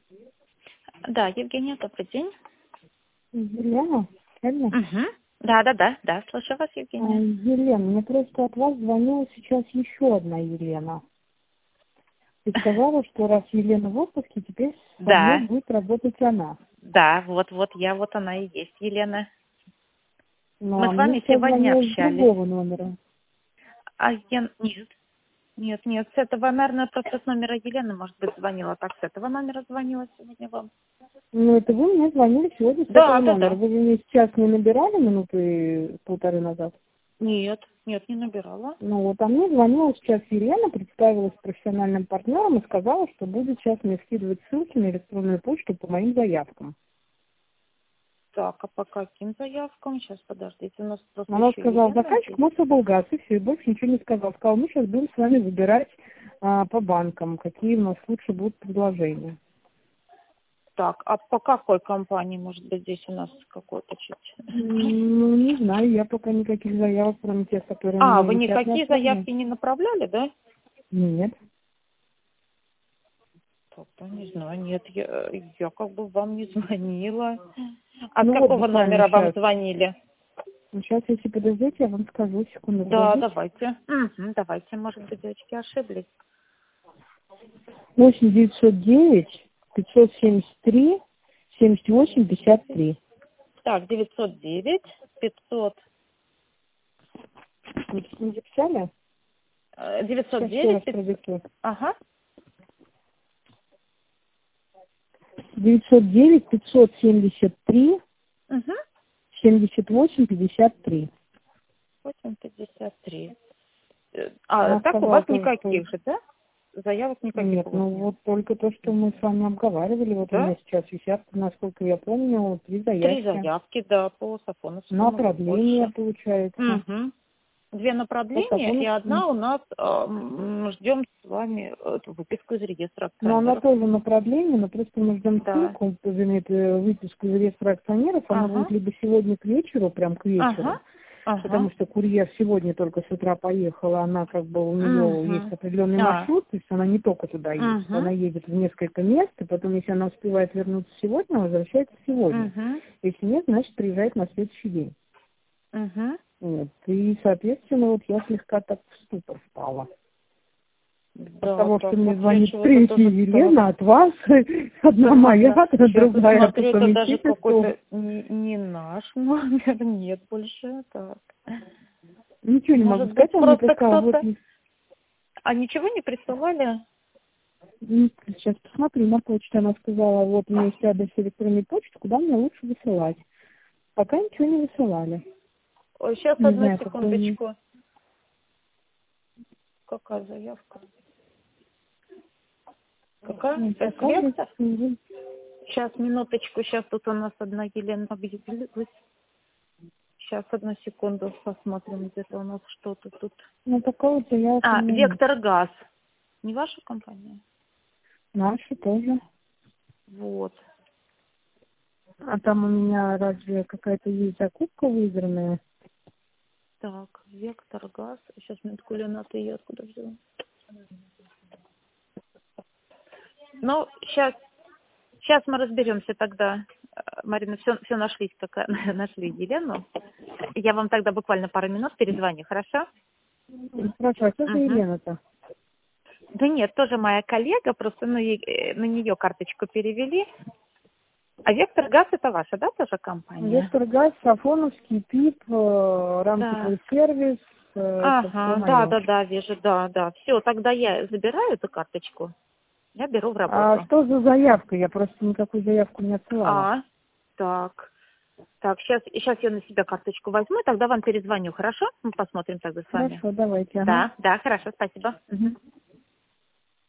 Да, Евгения, добрый день. Елена? Елена? Угу. Да, слушаю вас, Евгения. Елена, мне просто от вас звонила сейчас еще одна Елена. И сказала, что раз Елена в отпуске, теперь со мной Да, будет работать она. да, вот она и есть, Елена. Ну, Мы а с мне вами сейчас сегодня звонила с общались. другого номера. А я... Нет, с этого, наверное, просто с номера Елены, может быть, звонила. Так, с этого номера звонила сегодня вам. Ну, это вы мне звонили сегодня с этого номера. Да. Вы же мне сейчас не набирали минуты полторы назад? Нет, не набирала. Ну, вот, а мне звонила сейчас Елена, представилась профессиональным партнером и сказала, что будет сейчас мне скидывать ссылки на электронную почту по моим заявкам. Так, а по каким заявкам? Сейчас, подождите, у нас просто Она еще сказала, Елена заказчик есть. мог оболгаться, и все, и больше ничего не сказал. Сказал, мы сейчас будем с вами выбирать по банкам, какие у нас лучше будут предложения. Так, а по какой компании, может быть, здесь у нас какой-то чуть... Ну, не знаю, я пока никаких заявок, кроме тех, которые А, мне вы висят, не никакие отправляю. заявки не направляли, да? Нет. Так-то не знаю, нет, я как бы вам не звонила. А с Ну вот какого буквально номера вам сейчас. звонили? Сейчас, если подождите, я вам скажу, секунду, Да, подождите. давайте. Давайте, может быть, девочки ошиблись. 8 909 573 78 53. Так, 909 500, Вы не записали? Сейчас еще 909 раз 500, продиктую. ага, 909 573 угу, 78-53. 853. Она Так у сказала вас тоже, что никаких же, да? Заявок никаких нет, у вас ну нет. вот только то, что мы с вами обговаривали. Вот у Да? меня сейчас висят, насколько я помню, 3 3 заявки. заявки, да, по На Сафоновскому продление больше. получается. Угу. 2 на По продление и Сафоновскому. одна у нас ждем с вами эту выписку из реестра Но она акционеров. тоже на продление, но просто мы ждем Да. ссылку, выписку из реестра акционеров. Она будет Ага. либо сегодня к вечеру, прям к вечеру, Ага. Ага. потому что курьер сегодня только с утра поехала, она как бы, у нее есть Угу. определенный А. маршрут, то есть она не только туда едет, Угу. она едет в несколько мест, и потом, если она успевает вернуться сегодня, возвращается сегодня. Угу. Если нет, значит, приезжает на следующий день. Угу. Вот. И, соответственно, вот я слегка так в ступор впала. От Да, того, что так мне вот я звонит чего-то третья тоже так. Елена от вас, одна моя, Ага. Сейчас я другая по смотрю, это даже совместительству. какой-то не наш номер, нет больше. Так. Ничего не могу Может быть, сказать, она мне просто сказала, вот кто-то... А ничего не присылали? сейчас посмотрю на почту, она сказала, вот у меня есть адрес электронной почты, куда мне лучше высылать. Пока ничего не высылали. Ой, сейчас, Не одну знаю, когда они... секундочку. Какая заявка? Какая? Ну, пока вот, С-Вектор? Сейчас, минуточку, сейчас тут у нас одна Елена объявилась. Сейчас, одну секунду, посмотрим, где-то у нас что-то тут. ну, такого заявок у меня нет. Вектор Газ. Не ваша компания? Наши тоже. Вот. А там у меня разве какая-то есть закупка выигранная? Так, Вектор Газ. Сейчас, минутку, Лена, ты ее откуда взяла? Ну, сейчас мы разберемся тогда. Марина, все нашли, только нашли Елену. Я вам тогда буквально пару минут перезвоню, хорошо? Хорошо, а что за Угу. Елена-то? Да нет, тоже моя коллега, просто на нее карточку перевели. А Вектор Газ это ваша, да, тоже компания? Вектор Газ, Сафоновский, ПИП, Да. рамки сервис, это все Ага, мое. да, вижу, да. Все, тогда я забираю эту карточку, я беру в А работу. что за заявка? Я просто никакую заявку не отсылала. Так. Так, сейчас я на себя карточку возьму, и тогда вам перезвоню, хорошо? Мы посмотрим тогда с вами. Хорошо, давайте, ага. Да, хорошо, спасибо. Мгм.